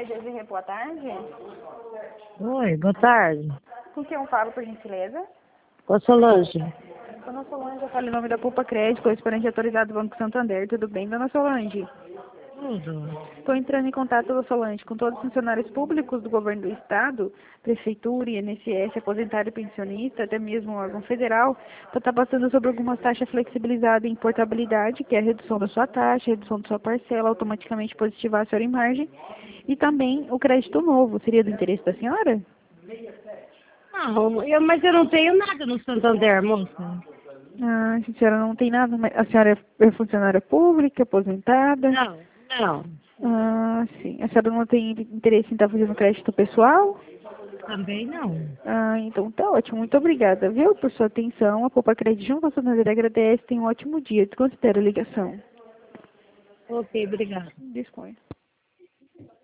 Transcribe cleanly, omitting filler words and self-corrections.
Desirê, boa tarde. Oi, boa tarde. Com quem eu falo, por gentileza? Com a Solange. Dona Solange, eu falo em nome da Poupa Crédito, correspondente autorizado do Banco Santander. Tudo bem, Dona Solange? Tudo. Estou entrando em contato, Dona Solange, com todos os funcionários públicos do governo do Estado, Prefeitura, INSS, aposentado e pensionista, até mesmo órgão federal, para estar passando sobre algumas taxas flexibilizadas em portabilidade, que é a redução da sua taxa, redução da sua parcela, automaticamente positivar a senhora em margem, e também o crédito novo. Seria do interesse da senhora? Não, mas eu não tenho nada no Santander, moça. Ah, a senhora não tem nada, mas a senhora é funcionária pública, aposentada? Não, não. Ah, sim. A senhora não tem interesse em estar fazendo crédito pessoal? Também não. Ah, então tá ótimo. Muito obrigada, viu, por sua atenção. A Poupa Crédito Junto Santander agradece. Tenha um ótimo dia. Desconsidere a ligação. Ok, obrigada. Disponha.